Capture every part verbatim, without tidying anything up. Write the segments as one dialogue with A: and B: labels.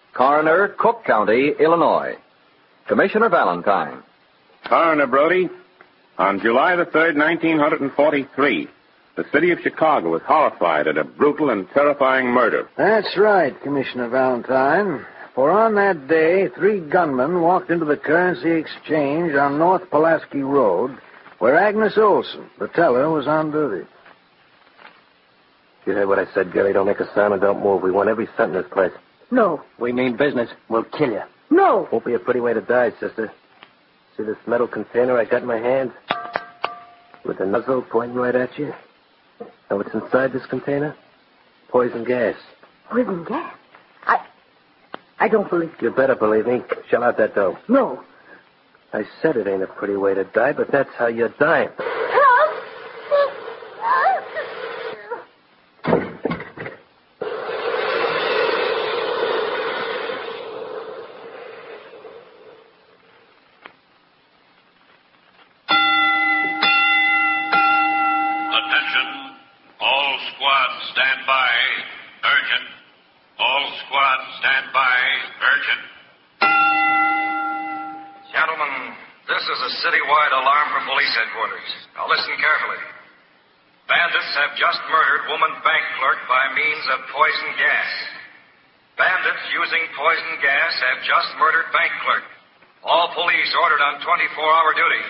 A: Coroner, Cook County, Illinois. Commissioner Valentine.
B: Coroner Brody, on July the third, nineteen forty-three, the city of Chicago was horrified at a brutal and terrifying murder.
C: That's right, Commissioner Valentine. For on that day, three gunmen walked into the currency exchange on North Pulaski Road, where Agnes Olson, the teller, was on duty.
D: You heard what I said, Gilly. Don't make a sound and don't move. We want every cent in this place.
E: No.
D: We mean business. We'll kill you.
E: No.
D: Won't be a pretty way to die, sister. See this metal container I got in my hand? With the muzzle pointing right at you? Know what's inside this container? Poison gas.
E: Poison gas? I... I don't believe
D: you. You better believe me. Shell out that dough.
E: No.
D: I said it ain't a pretty way to die, but that's how you're dying.
F: Citywide alarm from police headquarters. Now listen carefully. Bandits have just murdered woman bank clerk by means of poison gas. Bandits using poison gas have just murdered bank clerk. All police ordered on twenty-four hour duty.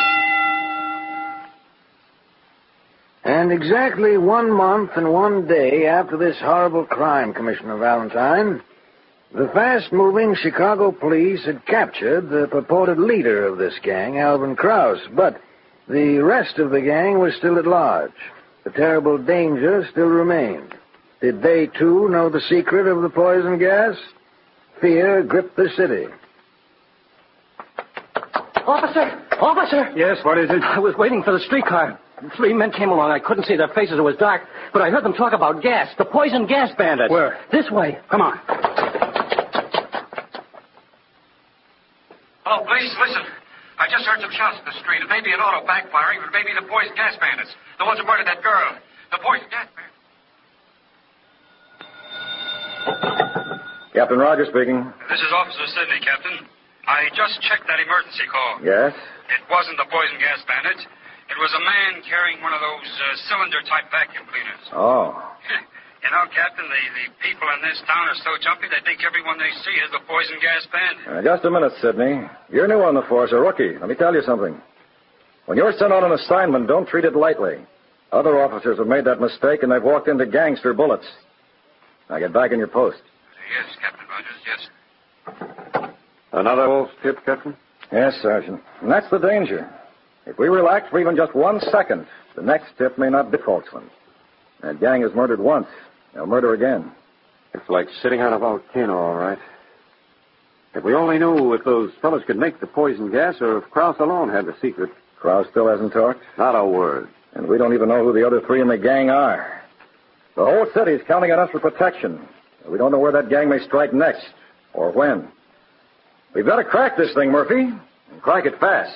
C: And exactly one month and one day after this horrible crime, Commissioner Valentine, the fast-moving Chicago police had captured the purported leader of this gang, Alvin Krause, but the rest of the gang was still at large. The terrible danger still remained. Did they, too, know the secret of the poison gas? Fear gripped the city.
E: Officer! Officer!
D: Yes, what is it?
E: I was waiting for the streetcar. Three men came along. I couldn't see their faces. It was dark. But I heard them talk about gas. The poison gas bandits.
D: Where?
E: This way.
D: Come on.
F: Oh, please, listen. I just heard some shots in the street. It may be an auto backfiring, but it may be the poison gas bandits. The ones who murdered that girl. The poison gas bandits.
G: Captain Rogers speaking.
F: This is Officer Sidney, Captain. I just checked that emergency call.
G: Yes?
F: It wasn't the poison gas bandits. It was a man carrying one of those uh, cylinder-type vacuum cleaners.
G: Oh.
F: You know, Captain, the, the people in this town are so jumpy they think everyone they see is the poison gas bandit.
G: Uh, just a minute, Sidney. You're new on the force, a rookie. Let me tell you something. When you're sent on an assignment, don't treat it lightly. Other officers have made that mistake, and they've walked into gangster bullets. Now get back in your post.
F: Yes, Captain Rogers, yes.
B: Another false tip, Captain?
G: Yes, Sergeant. And that's the danger. If we relax for even just one second, the next tip may not be a false one. That gang has murdered once. They'll murder again.
B: It's like sitting on a volcano, all right. If we only knew if those fellows could make the poison gas or if Krause alone had the secret.
G: Krause still hasn't talked?
B: Not a word.
G: And we don't even know who the other three in the gang are. The whole city's counting on us for protection. We don't know where that gang may strike next, or when. We've got to crack this thing, Murphy, and crack it fast.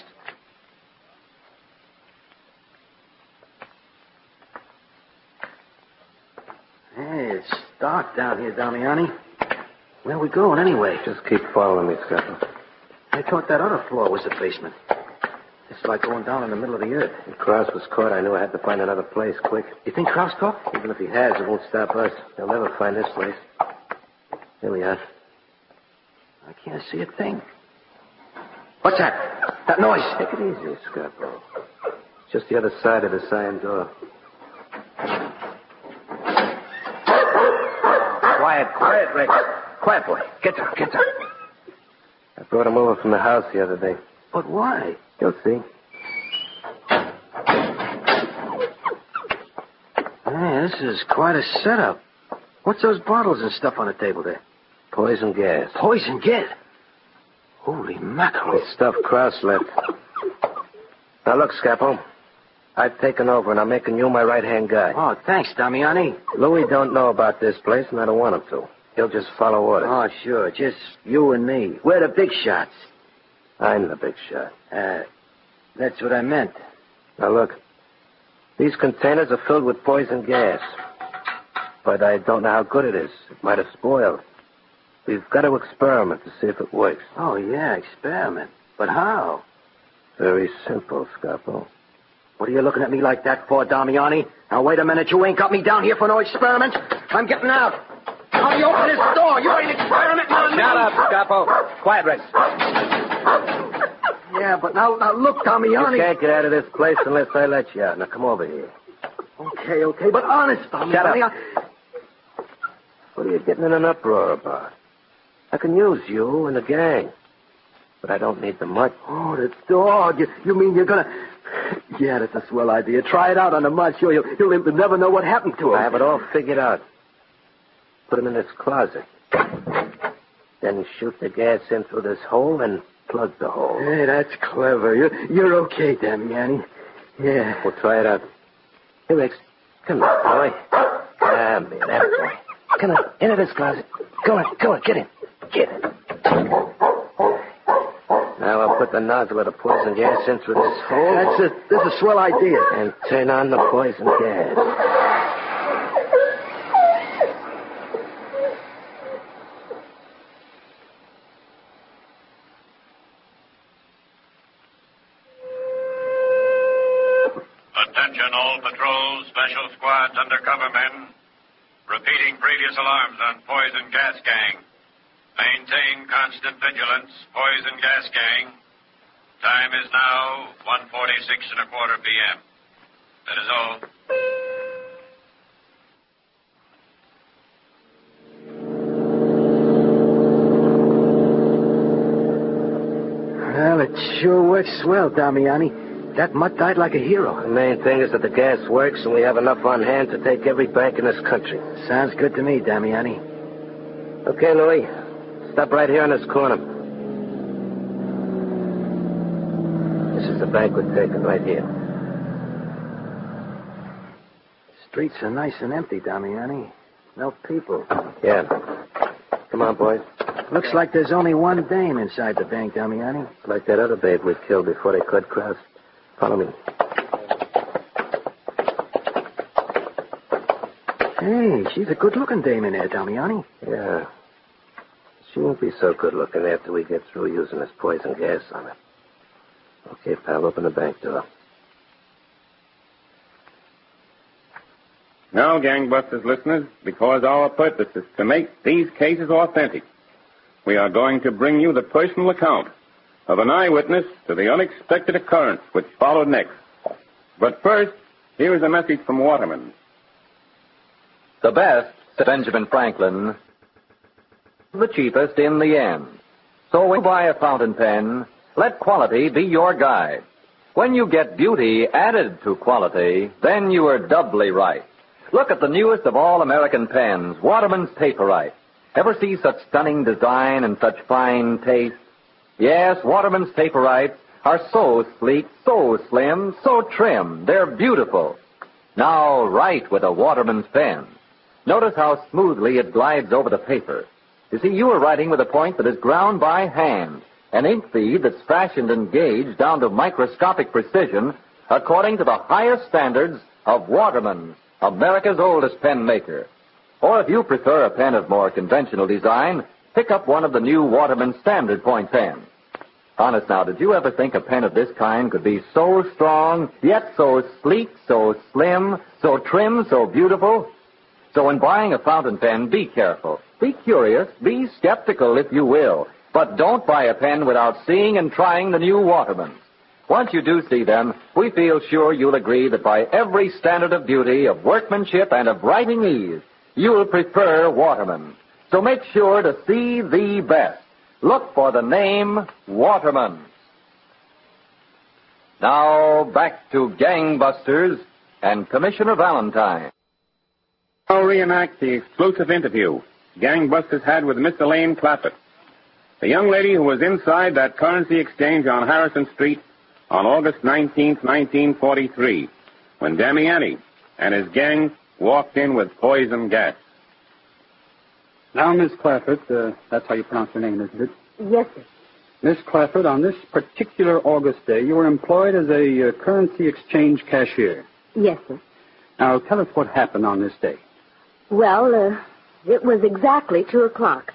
C: Hey, it's dark down here, Damiani. Where are we going, anyway?
D: Just keep following me, Scotland.
C: I thought that other floor was the basement. It's like going down in the middle of the earth.
D: When Krause was caught, I knew I had to find another place, quick.
C: You think Krause talked?
D: Even if he has, it won't stop us. He'll never find this place. Here we are.
C: I can't see a thing. What's that? That noise.
D: Take it easy, Scotland. Just the other side of this iron door.
C: Quiet, quiet, Rex. Quiet, boy. Get down, get down.
D: I brought him over from the house the other day.
C: But why?
D: You'll see.
C: Hey, this is quite a setup. What's those bottles and stuff on the table there?
D: Poison gas.
C: Poison gas? Holy mackerel.
D: The stuff Krause left. Now, look, Scapo. I've taken over, and I'm making you my right-hand guy.
C: Oh, thanks, Damiani.
D: Louis don't know about this place, and I don't want him to. He'll just follow orders.
C: Oh, sure. Just you and me. We're the big shots.
D: I'm the big shot.
C: Uh, that's what I meant.
D: Now, look. These containers are filled with poison gas. But I don't know how good it is. It might have spoiled. We've got to experiment to see if it works.
C: Oh, yeah, experiment. But how?
D: Very simple, Scarpo.
E: What are you looking at me like that for, Damiani? Now, wait a minute. You ain't got me down here for no experiment. I'm getting out. How do you open this door? You ain't experimenting on me.
D: Shut up, Scarpo. Quiet, Rex.
E: Yeah, but now, now look, Damiani.
D: You can't get out of this place unless I let you out. Now, come over here.
E: Okay, okay, but honest, Damiani.
D: Shut up.
E: I...
D: What are you getting in an uproar about? I can use you and the gang. But I don't need the mud.
E: Oh, the dog. You, you mean you're going to... Yeah, that's a swell idea. Try it out on the mud. Sure, you'll, you'll never know what happened to him.
D: I have it all figured out. Put him in this closet. Then shoot the gas in through this hole and plug the hole.
E: Hey, that's clever. You're, you're okay, Damiani. Yeah.
D: We'll try it out. Hey, Rex. Come on, boy. Come here, that boy. Come on, into this closet. Go on, go on, get in. Get in. Now I'll put the nozzle of the poison gas in through this hole.
E: That's a, that's a swell idea.
D: And turn on the poison gas.
F: Attention all patrols, special squads, undercover men. Repeating previous alarms on poison gas gang. Maintain constant vigilance, poison gas gang. Time is now one forty-six and a quarter p m That is all.
C: Well, it sure works swell, Damiani. That mutt died like a hero.
D: The main thing is that the gas works and we have enough on hand to take every bank in this country.
C: Sounds good to me, Damiani.
D: Okay, Louis. Stop right here in this corner. This is the bank we're taking right here.
C: Streets are nice and empty, Damiani. No people.
D: Yeah. Come on, boys.
C: Looks like there's only one dame inside the bank, Damiani.
D: Like that other babe we killed before they cut Krause. Follow me.
C: Hey, she's a good-looking dame in there, Damiani.
D: Yeah. She won't be so good-looking after we get through using this poison gas on her. Okay, pal, open the bank door.
B: Now, gangbusters listeners, because our purpose is to make these cases authentic, we are going to bring you the personal account of an eyewitness to the unexpected occurrence which followed next. But first, here is a message from Waterman.
A: The best, said Benjamin Franklin, the cheapest in the end. So when you buy a fountain pen, let quality be your guide. When you get beauty added to quality, then you are doubly right. Look at the newest of all American pens, Waterman's Paperite. Ever see such stunning design and such fine taste? Yes, Waterman's Paperites are so sleek, so slim, so trim. They're beautiful. Now write with a Waterman's pen. Notice how smoothly it glides over the paper. You see, you are writing with a point that is ground by hand, an ink feed that's fashioned and gauged down to microscopic precision according to the highest standards of Waterman, America's oldest pen maker. Or if you prefer a pen of more conventional design, pick up one of the new Waterman Standard Point pens. Honest now, did you ever think a pen of this kind could be so strong, yet so sleek, so slim, so trim, so beautiful? So when buying a fountain pen, be careful. Be curious. Be skeptical, if you will. But don't buy a pen without seeing and trying the new Waterman. Once you do see them, we feel sure you'll agree that by every standard of beauty, of workmanship, and of writing ease, you'll prefer Waterman. So make sure to see the best. Look for the name Waterman. Now back to Gangbusters and Commissioner Valentine.
B: I'll reenact the exclusive interview Gangbusters had with Miss Elaine Claffett, the young lady who was inside that currency exchange on Harrison Street on August nineteenth, nineteen forty-three, when Damiani and his gang walked in with poison gas.
H: Now, Miss Clafford, uh, that's how you pronounce your name, isn't it?
I: Yes, sir.
H: Miss Clafford, on this particular August day, you were employed as a uh, currency exchange cashier.
I: Yes, sir.
H: Now, tell us what happened on this day.
I: Well, uh, it was exactly two o'clock.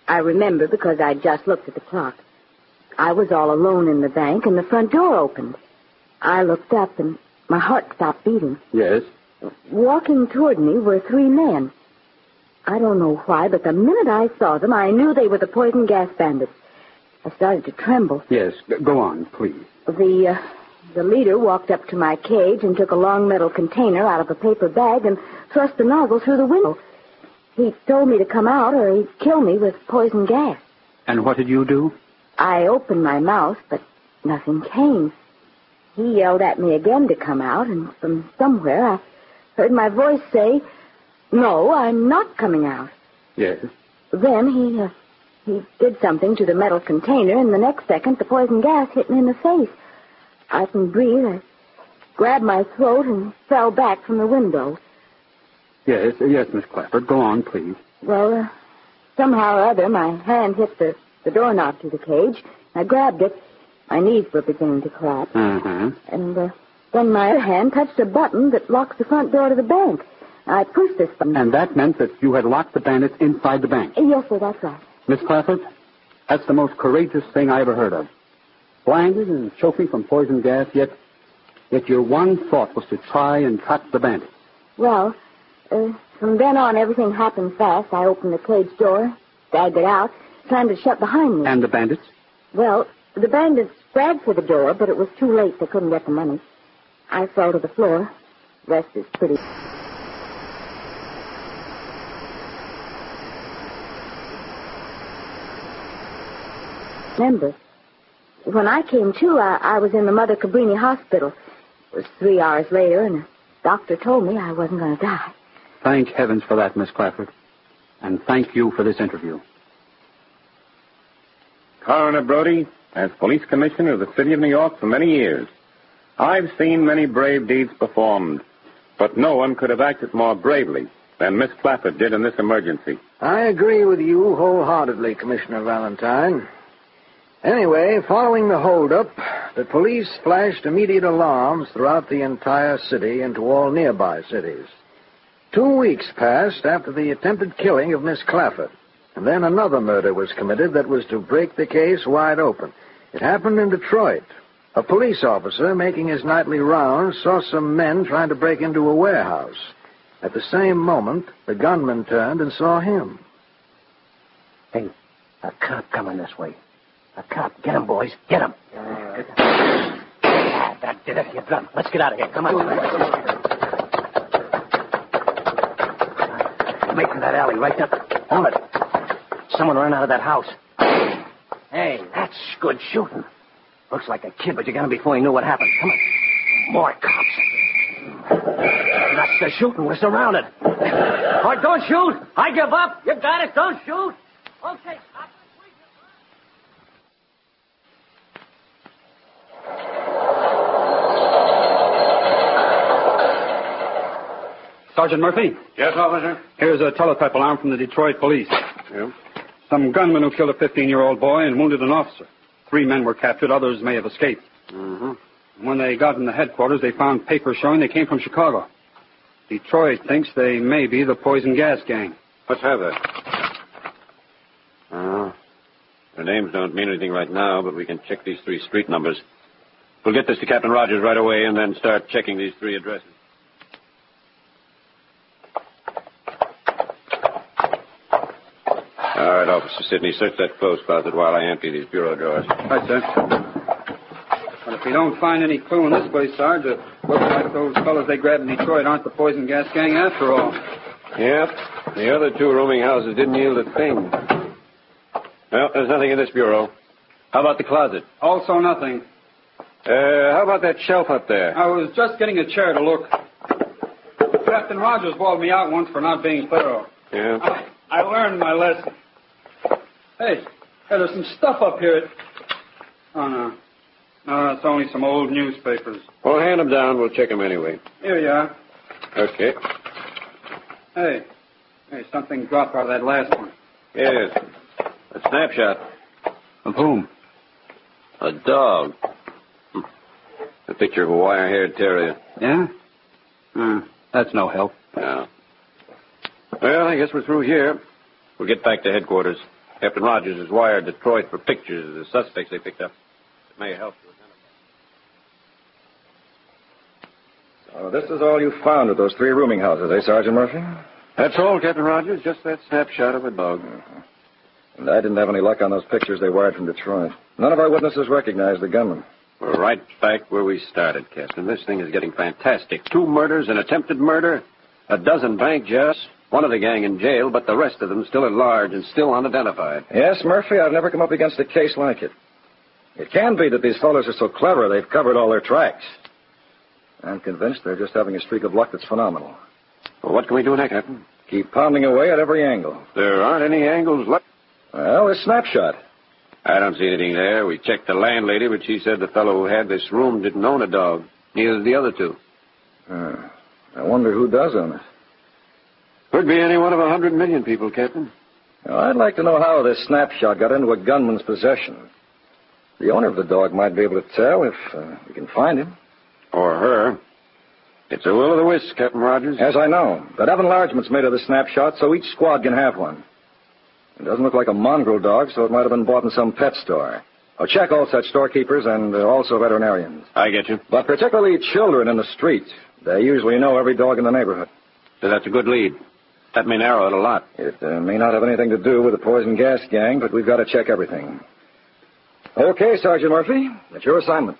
I: I remember because I just looked at the clock. I was all alone in the bank, and the front door opened. I looked up, and my heart stopped beating.
H: Yes?
I: Walking toward me were three men. I don't know why, but the minute I saw them, I knew they were the poison gas bandits. I started to tremble.
H: Yes, go on, please.
I: The, uh, the leader walked up to my cage and took a long metal container out of a paper bag and thrust the nozzle through the window. He told me to come out or he'd kill me with poison gas.
H: And what did you do?
I: I opened my mouth, but nothing came. He yelled at me again to come out, and from somewhere I heard my voice say, "No, I'm not coming out."
H: Yes.
I: Then he, uh, he did something to the metal container, and the next second the poison gas hit me in the face. I couldn't breathe. I grabbed my throat and fell back from the window.
H: Yes, yes, Miss Clapper. Go on, please.
I: Well, uh, somehow or other, my hand hit the, the doorknob to the cage. I grabbed it. My knees were beginning to collapse.
H: Uh-huh.
I: And uh, then my other hand touched a button that locks the front door to the bank. I pushed this button.
H: And that meant that you had locked the bandits inside the bank?
I: Yes, sir, that's right.
H: Miss Clafford, that's the most courageous thing I ever heard of. Blinded and choking from poison gas, yet yet your one thought was to try and cut the bandits.
I: Well, uh, from then on, everything happened fast. I opened the cage door, dragged it out, slammed it shut behind me.
H: And the bandits?
I: Well, the bandits grabbed for the door, but it was too late. They couldn't get the money. I fell to the floor. The rest is pretty... Remember, when I came to, I, I was in the Mother Cabrini Hospital. It was three hours later, and the doctor told me I wasn't going to die.
H: Thank heavens for that, Miss Clafford. And thank you for this interview.
B: Coroner Brody, as police commissioner of the city of New York for many years, I've seen many brave deeds performed, but no one could have acted more bravely than Miss Clafford did in this emergency.
C: I agree with you wholeheartedly, Commissioner Valentine. Anyway, following the holdup, the police flashed immediate alarms throughout the entire city and to all nearby cities. Two weeks passed after the attempted killing of Miss Clafford, and then another murder was committed that was to break the case wide open. It happened in Detroit. A police officer making his nightly rounds saw some men trying to break into a warehouse. At the same moment, the gunman turned and saw him.
E: Hey, a cop coming this way. A cop. Get him, boys. Get him. Uh, yeah, that did it. You're drunk. Let's get out of here. Come on. Making that alley right up. Hold it. Someone ran out of that house. Hey, that's good shooting. Looks like a kid, but you got him before he knew what happened. Come on. More cops. That's the shooting. We're surrounded. Oh, don't shoot. I give up. You got it. Don't shoot. Okay, stop.
H: Sergeant Murphy?
B: Yes, officer?
H: Here's a teletype alarm from the Detroit police.
B: Yeah?
H: Some gunman who killed a fifteen-year-old boy and wounded an officer. Three men were captured. Others may have escaped.
B: Mm-hmm.
H: When they got in the headquarters, they found papers showing they came from Chicago. Detroit thinks they may be the poison gas gang.
B: Let's have that. Uh, their names don't mean anything right now, but we can check these three street numbers. We'll get this to Captain Rogers right away and then start checking these three addresses. All right, Officer Sidney, search that clothes closet while I empty these bureau drawers.
H: Right, sir. Well, if we don't find any clue in this place, Sarge, it looks like those fellas they grabbed in Detroit aren't the poison gas gang after all.
B: Yep. The other two rooming houses didn't yield a thing. Well, there's nothing in this bureau. How about the closet?
H: Also nothing.
B: Uh, how about that shelf up there?
H: I was just getting a chair to look. Captain Rogers bawled me out once for not being thorough.
B: Yeah?
H: I, I learned my lesson. Hey, hey, there's some stuff up here. Oh, no. No, it's only some old newspapers.
B: Well, hand them down. We'll check them anyway.
H: Here you are.
B: Okay.
H: Hey, hey, something dropped out of that last one.
B: Yes. A snapshot.
H: Of whom?
B: A dog. A picture of a wire-haired terrier.
H: Yeah? Uh, that's no help.
B: Yeah. Well, I guess we're through here. We'll get back to headquarters.
J: Captain Rogers has wired Detroit for pictures of the suspects they picked up. It may help to identify.
G: So this is all you found at those three rooming houses, eh, Sergeant Murphy?
J: That's all, Captain Rogers. Just that snapshot of a dog.
G: Uh-huh. And I didn't have any luck on those pictures they wired from Detroit. None of our witnesses recognized the gunman.
J: We're right back where we started, Captain. This thing is getting fantastic. Two murders, an attempted murder, a dozen bank jobs, one of the gang in jail, but the rest of them still at large and still unidentified.
G: Yes, Murphy, I've never come up against a case like it. It can be that these fellows are so clever they've covered all their tracks. I'm convinced they're just having a streak of luck that's phenomenal.
J: Well, what can we do next, Captain?
G: Keep pounding away at every angle.
J: There aren't any angles left.
G: Well, this snapshot.
J: I don't see anything there. We checked the landlady, but she said the fellow who had this room didn't own a dog. Neither did the other two.
G: Uh, I wonder who does own it.
J: Could be any one of a hundred million people, Captain.
G: Well, I'd like to know how this snapshot got into a gunman's possession. The owner of the dog might be able to tell if uh, we can find him.
J: Or her. It's a will o' the wisp, Captain Rogers.
G: Yes, I know. But Evan Largeman's made of the snapshot, so each squad can have one. It doesn't look like a mongrel dog, so it might have been bought in some pet store. I'll check all such storekeepers and uh, also veterinarians.
J: I get you.
G: But particularly children in the street. They usually know every dog in the neighborhood.
J: So that's a good lead. That may narrow it a lot.
G: It uh, may not have anything to do with the poison gas gang, but we've got to check everything. Okay, Sergeant Murphy. That's your assignment.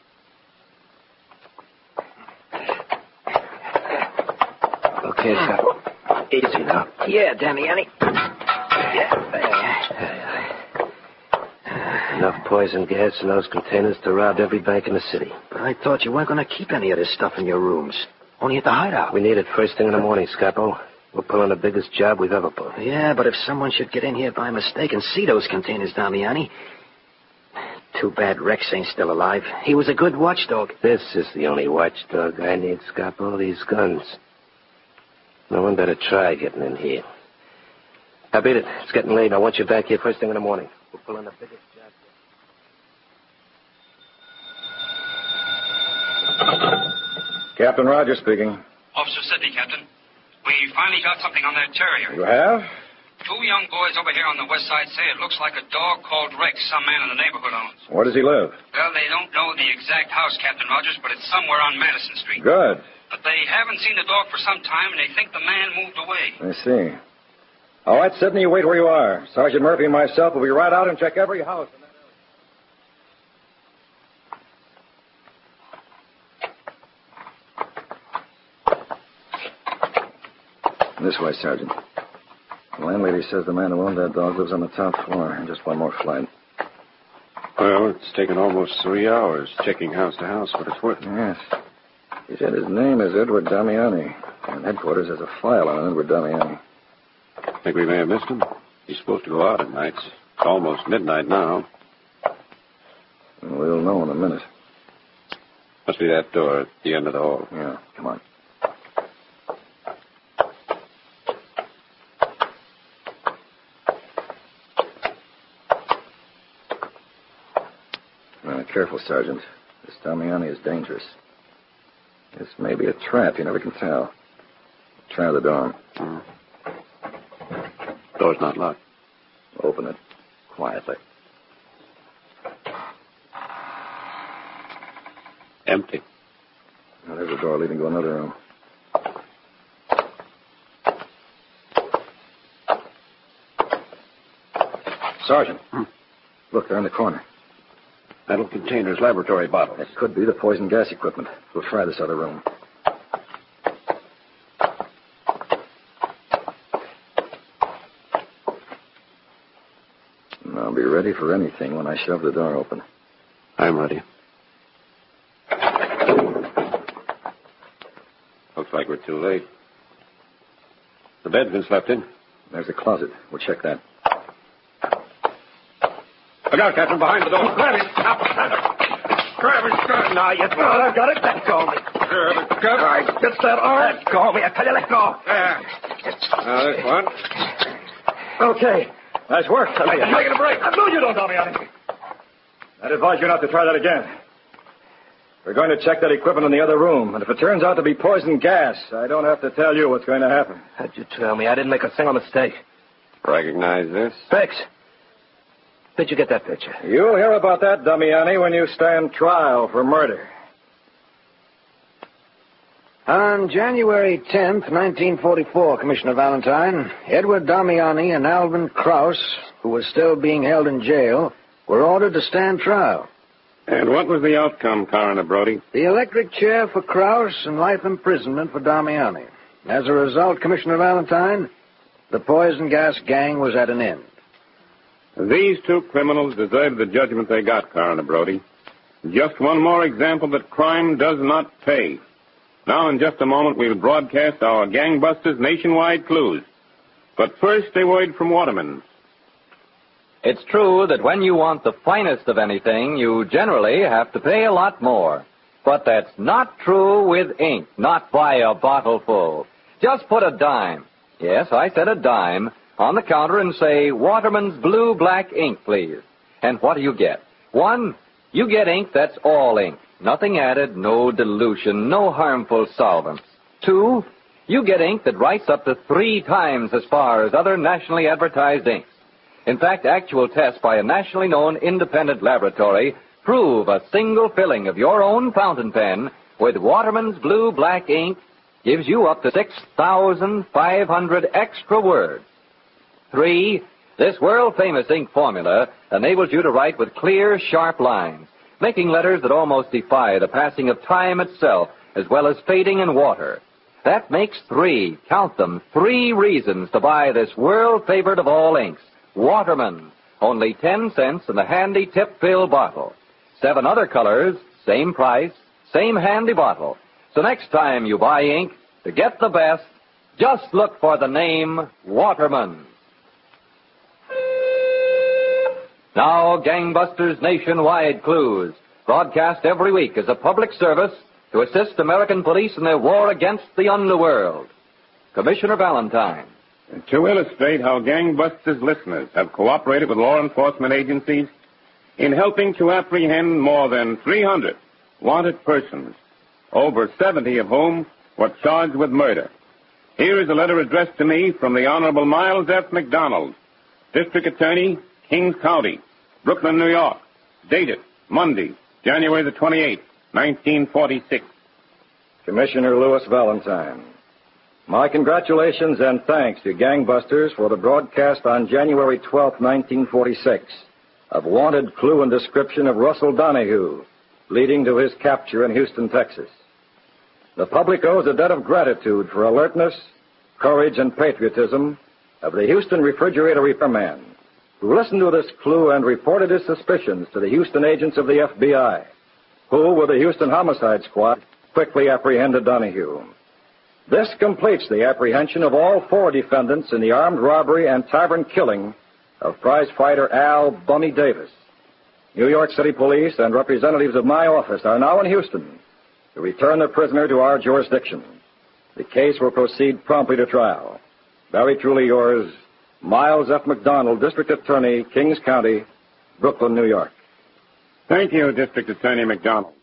D: Okay, sir. Easy now.
C: Yeah, Damiani. Yeah, there.
D: Enough poison gas in those containers to rob every bank in the city.
C: But I thought you weren't going to keep any of this stuff in your rooms. Only at the hideout.
D: We need it first thing in the morning, Scapo. We're pulling the biggest job we've ever pulled.
C: Yeah, but if someone should get in here by mistake and see those containers, Damiani... Too bad Rex ain't still alive. He was a good watchdog.
D: This is the only watchdog I need, Scapo. These guns. No one better try getting in here. I beat it. It's getting late. I want you back here first thing in the morning. We're pulling the biggest job.
G: Captain Rogers speaking.
K: Officer Sidney, Captain. We finally got something on that terrier.
G: You have?
K: Two young boys over here on the west side say it looks like a dog called Rex some man in the neighborhood owns.
G: Where does he live?
K: Well, they don't know the exact house, Captain Rogers, but it's somewhere on Madison Street.
G: Good.
K: But they haven't seen the dog for some time, and they think the man moved away.
G: I see. All right, Sidney, you wait where you are. Sergeant Murphy and myself will be right out and check every house in that area. This way, Sergeant. The landlady says the man who owned that dog lives on the top floor. And just one more flight.
J: Well, it's taken almost three hours checking house to house, but it's worth it.
G: Yes. He said his name is Edward Damiani. And headquarters has a file on Edward Damiani.
J: Think we may have missed him? He's supposed to go out at nights. It's almost midnight now.
G: We'll know in a minute.
J: Must be that door at the end of the hall.
G: Yeah, come on. Uh, careful, Sergeant. This Damiani is dangerous. This may be a trap. You never can tell. Try the door.
J: Mm. Door's not locked.
G: Open it quietly.
J: Empty.
G: Now, there's a door leading to another room. Sergeant.
J: Hmm.
G: Look, they're in the corner.
J: Metal containers, laboratory bottles.
G: It could be the poison gas equipment. We'll try this other room. And I'll be ready for anything when I shove the door open.
J: I'm ready. Looks like we're too late. The bed's been slept in.
G: There's a closet. We'll check that.
J: Look out, Captain, behind the door. Grab his top. Grab his gun.
E: Now, you thought I've got it. Let go of me.
J: Grab his gun.
E: All right, gets that arm. Let go of me. I tell you, let go.
J: There. Now, this one.
G: Okay. Nice work.
E: Now, you're taking a break. I knew you don't know me on it.
G: I'd advise you not to try that again. We're going to check that equipment in the other room, and if it turns out to be poison gas, I don't have to tell you what's going to happen.
D: How'd you tell me? I didn't make a single mistake.
J: Recognize this?
D: Rex. Where'd you get that picture?
G: You'll hear about that, Damiani, when you stand trial for murder.
C: On January tenth, nineteen forty-four, Commissioner Valentine, Edward Damiani and Alvin Krause, who was still being held in jail, were ordered to stand trial.
B: And what was the outcome, Coroner Brody?
C: The electric chair for Krause and life imprisonment for Damiani. As a result, Commissioner Valentine, the poison gas gang was at an end.
B: These two criminals deserved the judgment they got, Coroner Brody. Just one more example that crime does not pay. Now, in just a moment, we'll broadcast our gangbusters' nationwide clues. But first, a word from Waterman.
A: It's true that when you want the finest of anything, you generally have to pay a lot more. But that's not true with ink, not by a bottle full. Just put a dime, yes, I said a dime, on the counter and say, Waterman's Blue Black Ink, please. And what do you get? One, you get ink that's all ink. Nothing added, no dilution, no harmful solvents. Two, you get ink that writes up to three times as far as other nationally advertised inks. In fact, actual tests by a nationally known independent laboratory prove a single filling of your own fountain pen with Waterman's Blue Black Ink gives you up to six thousand five hundred extra words. Three, this world-famous ink formula enables you to write with clear, sharp lines, making letters that almost defy the passing of time itself, as well as fading in water. That makes three, count them, three reasons to buy this world-favorite of all inks, Waterman. Only ten cents in the handy tip-fill bottle. Seven other colors, same price, same handy bottle. So next time you buy ink, to get the best, just look for the name Waterman. Now, Gangbusters Nationwide Clues, broadcast every week as a public service to assist American police in their war against the underworld. Commissioner Valentine.
B: To illustrate how Gangbusters listeners have cooperated with law enforcement agencies in helping to apprehend more than three hundred wanted persons, over seventy of whom were charged with murder. Here is a letter addressed to me from the Honorable Miles F. McDonald, District Attorney, Kings County, Brooklyn, New York, dated Monday, January the twenty-eighth, nineteen forty-six.
G: Commissioner Louis Valentine, my congratulations and thanks to Gangbusters for the broadcast on January twelfth, nineteen forty-six, of wanted clue and description of Russell Donahue, leading to his capture in Houston, Texas. The public owes a debt of gratitude for alertness, courage, and patriotism of the Houston refrigerator repairman, who listened to this clue and reported his suspicions to the Houston agents of the F B I, who, with the Houston Homicide Squad, quickly apprehended Donahue. This completes the apprehension of all four defendants in the armed robbery and tavern killing of prizefighter Al Bummy Davis. New York City Police and representatives of my office are now in Houston to return the prisoner to our jurisdiction. The case will proceed promptly to trial. Very truly yours, Miles F. McDonald, District Attorney, Kings County, Brooklyn, New York.
B: Thank you, District Attorney McDonald.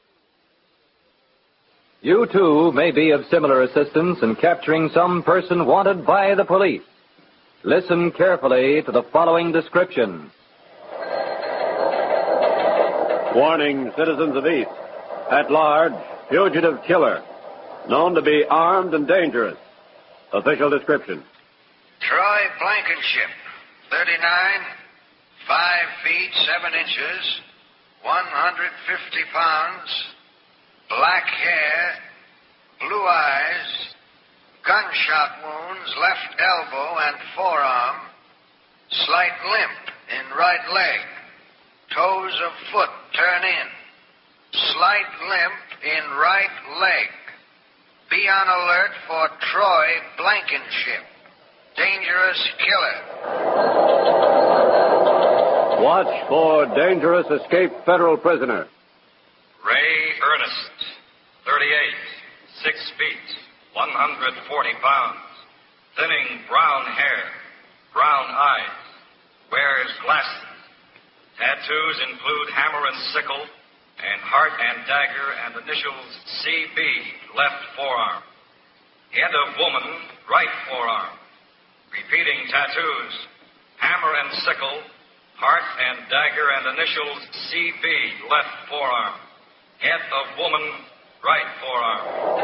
A: You, too, may be of similar assistance in capturing some person wanted by the police. Listen carefully to the following description.
J: Warning, citizens of East. At large, fugitive killer. Known to be armed and dangerous. Official description.
L: Troy Blankenship, thirty-nine, five feet, seven inches, one hundred fifty pounds, black hair, blue eyes, gunshot wounds, left elbow and forearm, slight limp in right leg, toes of foot turn in, slight limp in right leg. Be on alert for Troy Blankenship, dangerous killer.
J: Watch for dangerous escaped federal prisoner.
F: Ray Ernest, thirty-eight, six feet, one hundred forty pounds, thinning brown hair, brown eyes, wears glasses. Tattoos include hammer and sickle, and heart and dagger, and initials C B, left forearm. Head of woman, right forearm. Repeating tattoos, hammer and sickle, Heart and dagger and initials C B, left forearm. Head of woman, right forearm.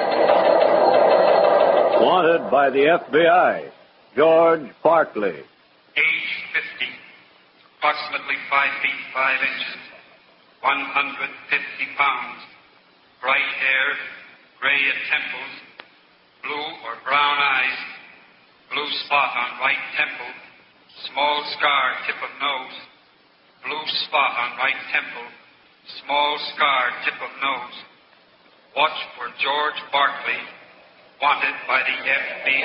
J: Wanted by the F B I, George Barkley.
K: Age fifty. Approximately five feet five inches. one hundred fifty pounds. Bright hair, gray at temples. Blue or brown eyes. Blue spot on right temple. Small scar, tip of nose. Blue spot on right temple. Small scar, tip of nose. Watch for George Barkley. Wanted by the F B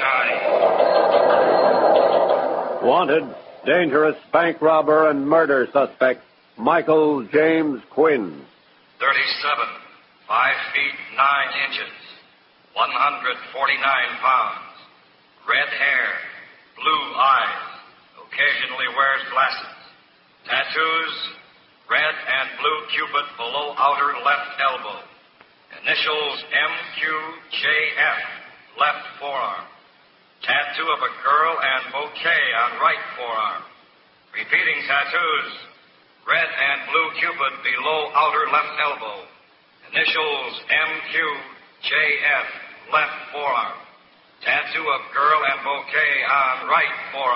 K: I.
J: Wanted, dangerous bank robber and murder suspect, Michael James Quinn.
F: thirty-seven. five feet nine inches. one hundred forty-nine pounds. Red hair. Blue eyes. Occasionally wears glasses. Tattoos, red and blue cupid below outer left elbow. Initials M Q J F, left forearm. Tattoo of a girl and bouquet on right forearm. Repeating tattoos, red and blue cupid below outer left elbow. Initials M Q J F, left forearm. Tattoo of girl and bouquet on right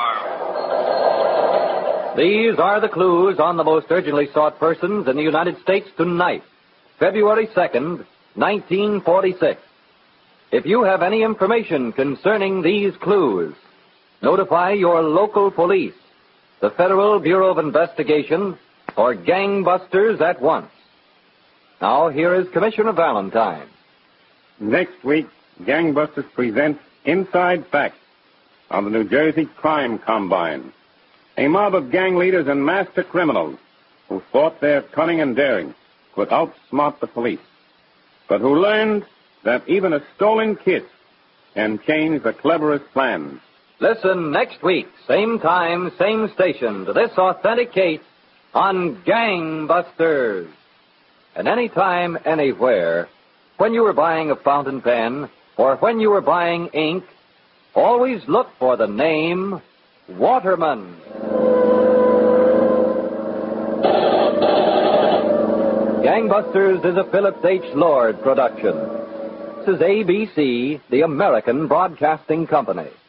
F: forearm.
A: These are the clues on the most urgently sought persons in the United States tonight, February second, nineteen forty-six. If you have any information concerning these clues, notify your local police, the Federal Bureau of Investigation, or gangbusters at once. Now, here is Commissioner Valentine.
B: Next week, Gangbusters presents Inside Facts on the New Jersey Crime Combine. A mob of gang leaders and master criminals who thought their cunning and daring could outsmart the police, but who learned that even a stolen kiss can change the cleverest plans.
A: Listen next week, same time, same station, to this authentic case on Gangbusters. And anytime, anywhere, when you are buying a fountain pen or when you are buying ink, always look for the name Waterman. Gangbusters is a Phillips H. Lord production. This is A B C, the American Broadcasting Company.